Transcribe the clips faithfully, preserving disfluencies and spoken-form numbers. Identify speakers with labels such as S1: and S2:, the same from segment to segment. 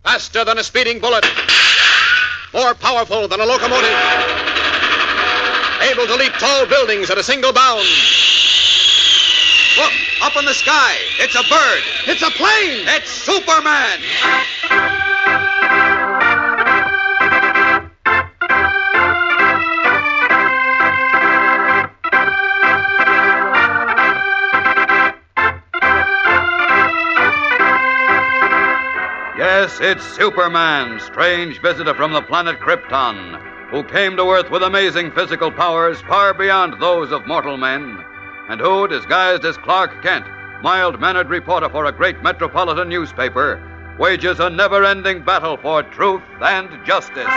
S1: Faster than a speeding bullet. More powerful than a locomotive. Able to leap tall buildings at a single bound. Look, up in the sky. It's a bird.
S2: It's a plane.
S1: It's Superman.
S3: Yes, it's Superman, strange visitor from the planet Krypton, who came to Earth with amazing physical powers far beyond those of mortal men, and who, disguised as Clark Kent, mild-mannered reporter for a great metropolitan newspaper, wages a never-ending battle for truth and justice.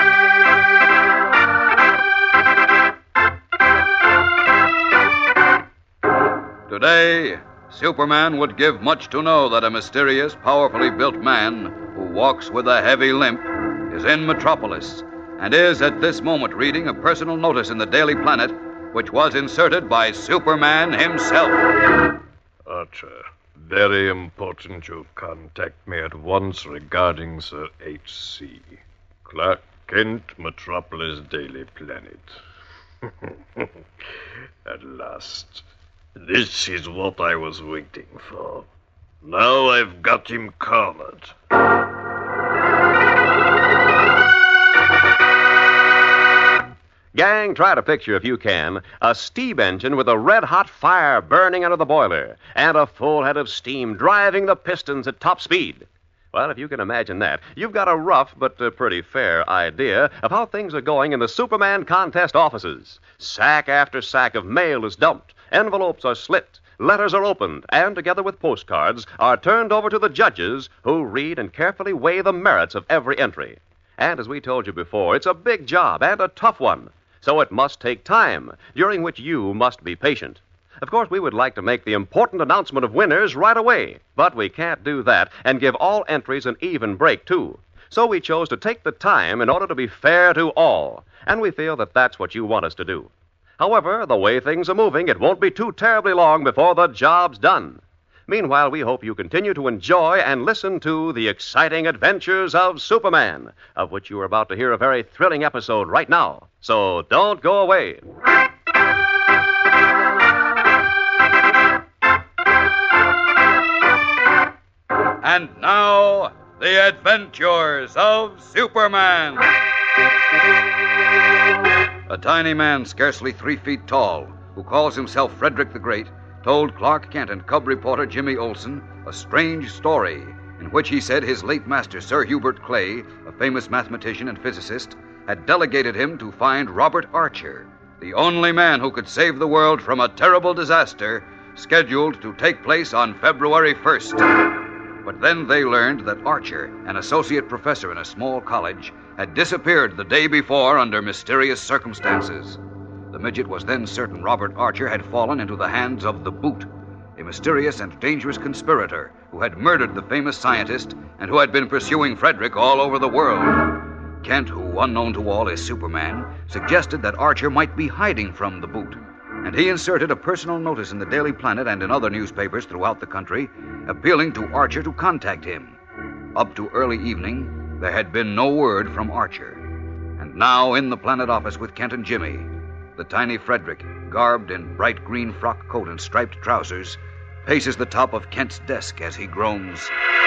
S3: Today, Superman would give much to know that a mysterious, powerfully built man who walks with a heavy limp is in Metropolis and is at this moment reading a personal notice in the Daily Planet which was inserted by Superman himself.
S4: Archer, very important you contact me at once regarding Sir H C Clark Kent, Metropolis Daily Planet. At last. This is what I was waiting for. Now I've got him cornered.
S5: Gang, try to picture, if you can, a steam engine with a red-hot fire burning under the boiler and a full head of steam driving the pistons at top speed. Well, if you can imagine that, you've got a rough but uh, pretty fair idea of how things are going in the Superman contest offices. Sack after sack of mail is dumped. Envelopes are slit, letters are opened, and together with postcards are turned over to the judges who read and carefully weigh the merits of every entry. And as we told you before, it's a big job and a tough one. So it must take time, during which you must be patient. Of course, we would like to make the important announcement of winners right away, but we can't do that and give all entries an even break, too. So we chose to take the time in order to be fair to all, and we feel that that's what you want us to do. However, the way things are moving, it won't be too terribly long before the job's done. Meanwhile, we hope you continue to enjoy and listen to the exciting adventures of Superman, of which you are about to hear a very thrilling episode right now. So don't go away.
S3: And now, the adventures of Superman. A tiny man scarcely three feet tall, who calls himself Frederick the Great, told Clark Kent and cub reporter Jimmy Olsen a strange story in which he said his late master, Sir Hubert Clay, a famous mathematician and physicist, had delegated him to find Robert Archer, the only man who could save the world from a terrible disaster scheduled to take place on February first. But then they learned that Archer, an associate professor in a small college, had disappeared the day before under mysterious circumstances. The midget was then certain Robert Archer had fallen into the hands of the Boot, a mysterious and dangerous conspirator who had murdered the famous scientist and who had been pursuing Frederick all over the world. Kent, who, unknown to all, is Superman, suggested that Archer might be hiding from the Boot, and he inserted a personal notice in the Daily Planet and in other newspapers throughout the country, appealing to Archer to contact him. Up to early evening, there had been no word from Archer. And now, in the Planet office with Kent and Jimmy, the tiny Frederick, garbed in bright green frock coat and striped trousers, paces the top of Kent's desk as he groans.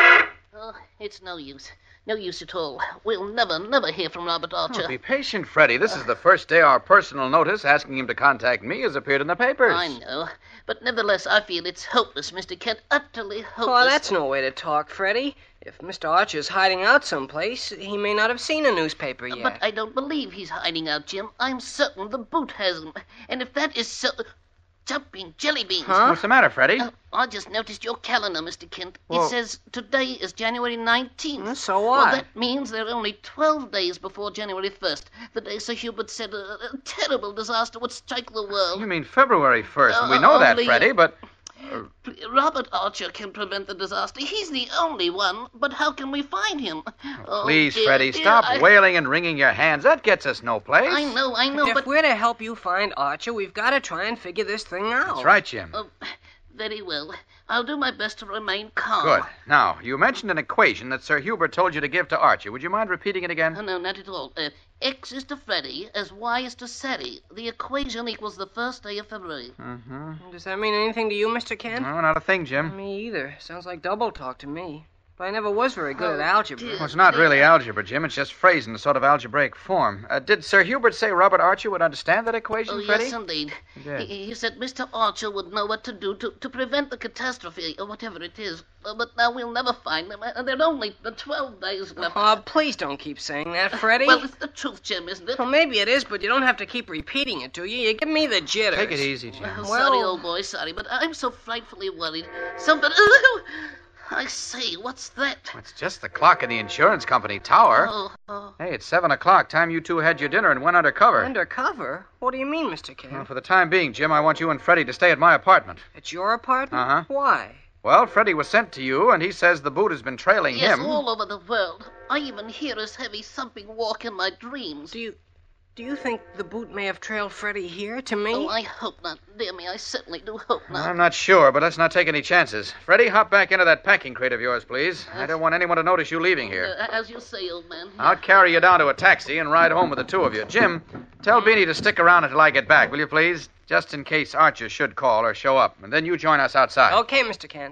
S6: Oh, it's no use. No use at all. We'll never, never hear from Robert Archer.
S2: Oh, be patient, Freddie. This is the first day our personal notice asking him to contact me has appeared in the papers.
S6: I know. But nevertheless, I feel it's hopeless, Mister Kent. Utterly hopeless.
S7: Well, that's no way to talk, Freddie. If Mister Archer's hiding out someplace, he may not have seen a newspaper yet.
S6: But I don't believe he's hiding out, Jim. I'm certain the Boot has him. And if that is so... Jumping jelly beans.
S2: Huh? What's the matter, Freddie?
S6: Uh, I just noticed your calendar, Mister Kent.
S2: Well,
S6: it says today is January nineteenth.
S7: So what?
S6: Well, that means there are only twelve days before January first, the day Sir Hubert said a, a terrible disaster would strike the world.
S2: You mean February first, and we
S6: Uh,
S2: know that,
S6: only-
S2: Freddie, but...
S6: Uh, Robert Archer can prevent the disaster. He's the only one. But how can we find him? Oh,
S2: Please,
S6: dear,
S2: Freddie,
S6: dear,
S2: stop
S6: I...
S2: wailing and wringing your hands. That gets us no place.
S6: I know, I know,
S7: if
S6: but...
S7: we're to help you find Archer, we've got to try and figure this thing out.
S2: That's right, Jim.
S6: Uh, Very well. I'll do my best to remain calm.
S2: Good. Now, you mentioned an equation that Sir Hubert told you to give to Archie. Would you mind repeating it again?
S6: Oh, no, not at all. Uh, X is to Freddy as Y is to Sadie. The equation equals the first day of February.
S2: Mm-hmm.
S7: Does that mean anything to you, Mister Kent?
S2: No, not a thing, Jim.
S7: Me either. Sounds like double talk to me. But I never was very good
S6: Oh,
S7: at algebra.
S6: dear.
S2: Well, it's not really algebra, Jim. It's just phrased in a sort of algebraic form. Uh, did Sir Hubert say Robert Archer would understand that equation,
S6: Oh,
S2: Freddie?
S6: yes, indeed.
S2: He did.
S6: He, he said Mister Archer would know what to do to, to prevent the catastrophe, or whatever it is. Uh, but now we'll never find them, and there are only the twelve days left.
S7: Oh, please don't keep saying that, Freddie.
S6: Well, it's the truth, Jim, isn't it?
S7: Well, maybe it is, but you don't have to keep repeating it, do you? You give me the jitters.
S2: Take it easy, Jim.
S6: Well,
S7: Well-
S6: sorry, old boy, sorry, but I'm so frightfully worried. Somebody... I say, what's that?
S2: It's just the clock in the insurance company tower.
S6: Oh, oh.
S2: Hey, it's seven o'clock. Time you two had your dinner and went undercover.
S7: Undercover? What do you mean, Mister Kent?
S2: Well, for the time being, Jim, I want you and Freddie to stay at my apartment.
S7: It's your apartment?
S2: Uh-huh.
S7: Why?
S2: Well, Freddie was sent to you, and he says the boot has been trailing
S6: Yes,
S2: him.
S6: all over the world. I even hear his heavy thumping walk in my dreams.
S7: Do you... Do you think the boot may have trailed Freddie here to me?
S6: Oh, I hope not. Dear me, I certainly do hope not.
S2: I'm not sure, but let's not take any chances. Freddie, hop back into that packing crate of yours, please. I don't want anyone to notice you leaving here.
S6: Uh, as you say, old man.
S2: I'll carry you down to a taxi and ride home with the two of you. Jim, tell Beanie to stick around until I get back, will you please? Just in case Archer should call or show up. And then you join us outside.
S7: Okay, Mister Kent.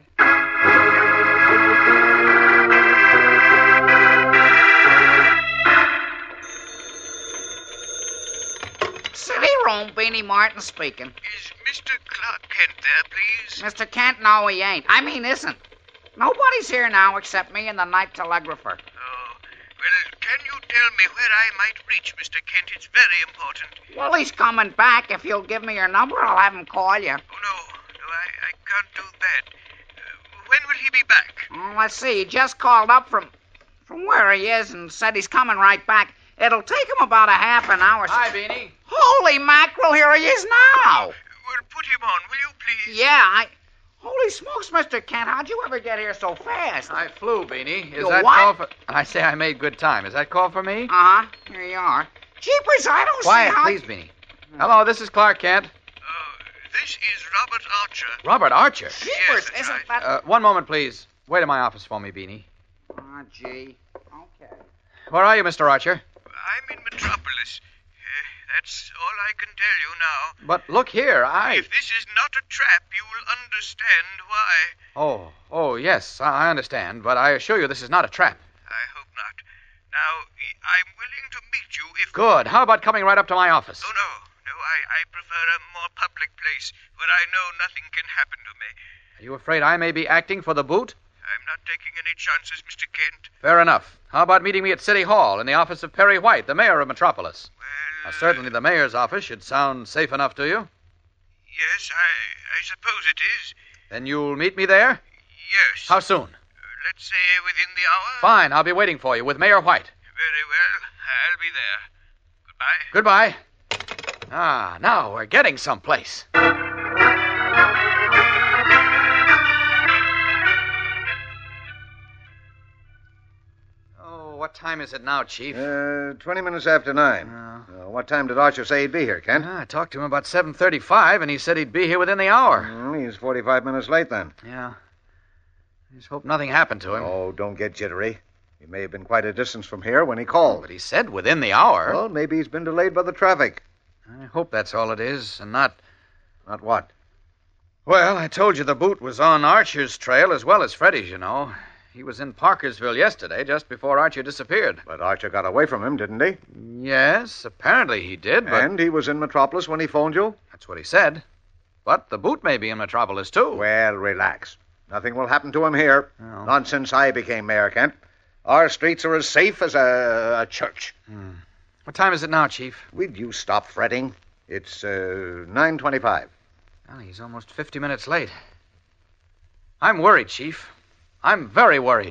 S8: City room, Beanie Martin speaking.
S9: Is Mister Clark Kent there, please?
S8: Mister Kent, no, he ain't. I mean, isn't. Nobody's here now except me and the night telegrapher.
S9: Oh, well, can you tell me where I might reach Mister Kent? It's very important.
S8: Well, he's coming back. If you'll give me your number, I'll have him call you.
S9: Oh, no, no, I, I can't do that. Uh, when will he be back?
S8: Oh, let's see. He just called up from from where he is and said he's coming right back. It'll take him about a half an hour.
S2: Hi, Beanie.
S8: Holy mackerel, here he is now.
S9: Well, put him on, will you, please?
S8: Yeah, I... Holy smokes, Mister Kent, how'd you ever get here so fast?
S2: I flew, Beanie. Is
S8: You
S2: that
S8: what?
S2: call for... I say I made good time. Is that call for me?
S8: Uh-huh. Here you are. Jeepers, I don't
S2: Quiet,
S8: see how...
S2: please, Beanie. Hello, this is Clark Kent.
S9: Uh, this is Robert Archer.
S2: Robert Archer.
S8: Jeepers,
S9: that's
S8: isn't
S9: right.
S8: that...
S2: Uh, one moment, please. Wait in my office for me, Beanie.
S8: Oh, gee. Okay.
S2: Where are you, Mister Archer?
S9: I'm in Metropolis. Uh, that's all I can tell you now.
S2: But look here, I...
S9: If this is not a trap, you will understand why.
S2: Oh, oh, yes, I I understand, but I assure you this is not a trap.
S9: I hope not. Now, I'm willing to meet you if...
S2: Good. How about coming right up to my office?
S9: Oh, no. No, I, I prefer a more public place where I know nothing can happen to me.
S2: Are you afraid I may be acting for the boot?
S9: I'm not taking any chances, Mister Kent.
S2: Fair enough. How about meeting me at City Hall in the office of Perry White, the mayor of Metropolis?
S9: Well...
S2: Now, certainly the mayor's office should sound safe enough to you.
S9: Yes, I, I suppose it is.
S2: Then you'll meet me there?
S9: Yes.
S2: How soon?
S9: Uh, let's say within the hour.
S2: Fine, I'll be waiting for you with Mayor White.
S9: Very well. I'll be there. Goodbye.
S2: Goodbye. Ah, now we're getting someplace. Oh, what time is it now, Chief?
S10: Uh, twenty minutes after nine.
S2: Oh.
S10: Uh, what time did Archer say he'd be here, Kent?
S2: Ah, I talked to him about seven thirty-five, and he said he'd be here within the hour.
S10: Mm, he's forty-five minutes late, then.
S2: Yeah. I just hope nothing happened to him.
S10: Oh, don't get jittery. He may have been quite a distance from here when he called.
S2: But he said within the hour.
S10: Well, maybe he's been delayed by the traffic.
S2: I hope that's all it is, and not...
S10: Not what?
S2: Well, I told you the boot was on Archer's trail as well as Freddy's, you know. He was in Parkersville yesterday, just before Archer disappeared.
S10: But Archer got away from him, didn't he?
S2: Yes, apparently he did, but...
S10: And he was in Metropolis when he phoned you?
S2: That's what he said. But the boot may be in Metropolis, too.
S10: Well, relax. Nothing will happen to him here.
S2: Oh.
S10: Not since I became mayor, Kent. Our streets are as safe as a, a church.
S2: Hmm. What time is it now, Chief?
S10: Will you stop fretting? It's uh, nine twenty-five.
S2: Well, he's almost fifty minutes late. I'm worried, Chief. I'm very worried.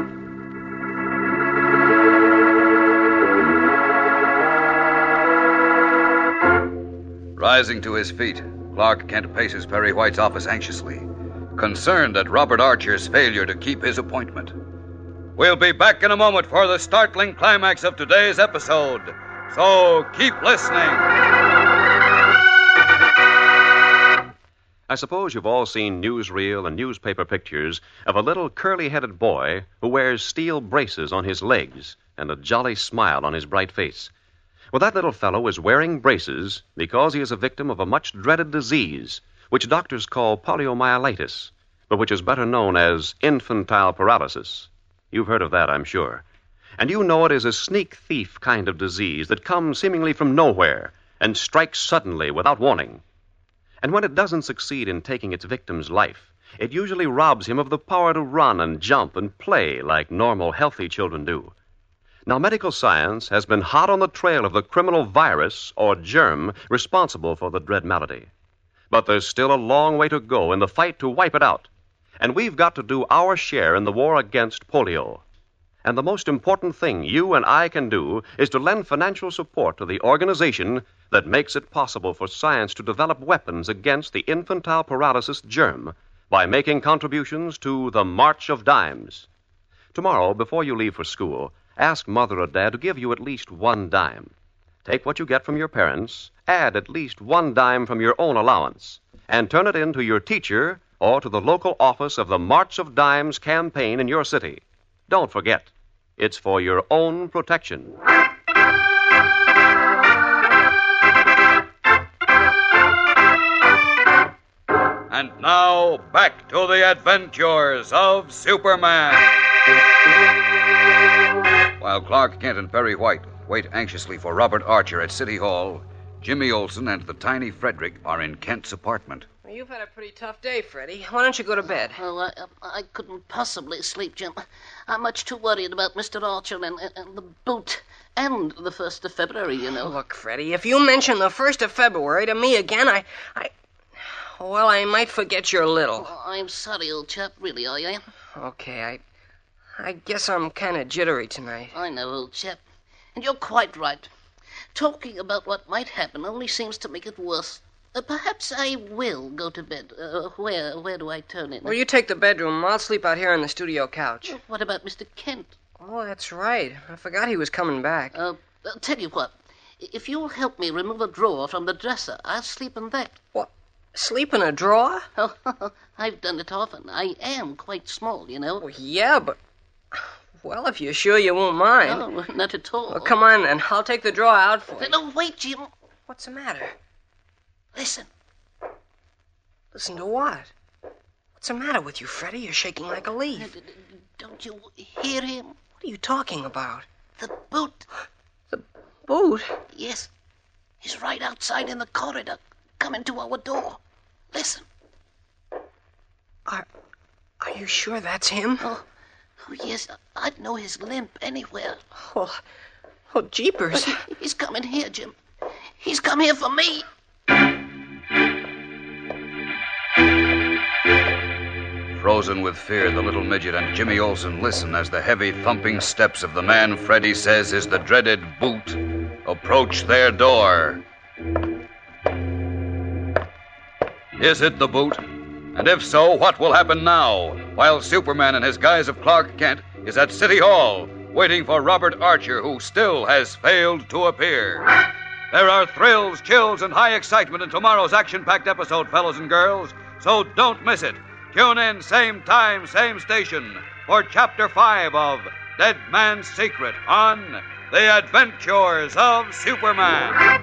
S3: Rising to his feet, Clark Kent paces Perry White's office anxiously, concerned at Robert Archer's failure to keep his appointment. We'll be back in a moment for the startling climax of today's episode, so keep listening.
S5: I suppose you've all seen newsreel and newspaper pictures of a little curly-headed boy who wears steel braces on his legs and a jolly smile on his bright face. Well, that little fellow is wearing braces because he is a victim of a much-dreaded disease, which doctors call poliomyelitis, but which is better known as infantile paralysis. You've heard of that, I'm sure. And you know it is a sneak thief kind of disease that comes seemingly from nowhere and strikes suddenly without warning. And when it doesn't succeed in taking its victim's life, it usually robs him of the power to run and jump and play like normal, healthy children do. Now, medical science has been hot on the trail of the criminal virus or germ responsible for the dread malady. But there's still a long way to go in the fight to wipe it out. And we've got to do our share in the war against polio. And the most important thing you and I can do is to lend financial support to the organization that makes it possible for science to develop weapons against the infantile paralysis germ by making contributions to the March of Dimes. Tomorrow, before you leave for school, ask Mother or Dad to give you at least one dime. Take what you get from your parents, add at least one dime from your own allowance, and turn it in to your teacher or to the local office of the March of Dimes campaign in your city. Don't forget, it's for your own protection.
S3: And now, back to the adventures of Superman. While Clark Kent and Perry White wait anxiously for Robert Archer at City Hall, Jimmy Olsen and the tiny Frederick are in Kent's apartment.
S7: Well, you've had a pretty tough day, Freddie. Why don't you go to bed?
S6: Oh, I, I couldn't possibly sleep, Jim. I'm much too worried about Mister Archer and, and the boot and the first of February, you know.
S7: Look, Freddie, if you mention the first of February to me again, I... I... Well, I might forget you're little.
S6: Oh, I'm sorry, old chap. Really, I am.
S7: Okay, I... I guess I'm kind of jittery tonight.
S6: I know, old chap. And you're quite right. Talking about what might happen only seems to make it worse. Uh, perhaps I will go to bed. Uh, where where do I turn in?
S7: Well, you take the bedroom. I'll sleep out here on the studio couch.
S6: What about Mister Kent?
S7: Oh, that's right. I forgot he was coming back.
S6: Uh, I'll tell you what. If you'll help me remove a drawer from the dresser, I'll sleep in that.
S7: What? Sleep in a drawer?
S6: Oh, I've done it often. I am quite small, you know.
S7: Well, yeah, but... Well, if you're sure you won't mind.
S6: No, not at all.
S7: Well, come on, then. I'll take the drawer out for you.
S6: No, wait, Jim.
S7: What's the matter?
S6: Listen.
S7: Listen to what? What's the matter with you, Freddie? You're shaking like a leaf.
S6: Uh, don't you hear him?
S7: What are you talking about?
S6: The boot.
S7: The boot?
S6: Yes. He's right outside in the corridor, coming to our door. Listen.
S7: Are, are you sure that's him?
S6: Oh, oh yes. I'd know his limp anywhere.
S7: Oh, oh, jeepers.
S6: But he's coming here, Jim. He's come here for me.
S3: Frozen with fear, the little midget and Jimmy Olsen listen as the heavy thumping steps of the man Freddy says is the dreaded Boot approach their door. Is it the Boot? And if so, what will happen now, while Superman in his guise of Clark Kent is at City Hall, waiting for Robert Archer, who still has failed to appear? There are thrills, chills, and high excitement in tomorrow's action-packed episode, fellows and girls, so don't miss it. Tune in, same time, same station, for Chapter five of Dead Man's Secret on The Adventures of Superman.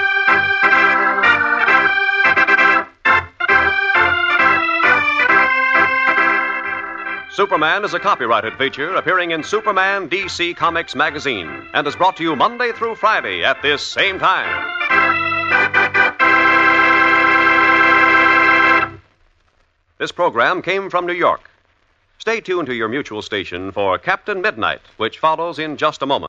S5: Superman is a copyrighted feature appearing in Superman D C Comics magazine and is brought to you Monday through Friday at this same time. This program came from New York. Stay tuned to your mutual station for Captain Midnight, which follows in just a moment.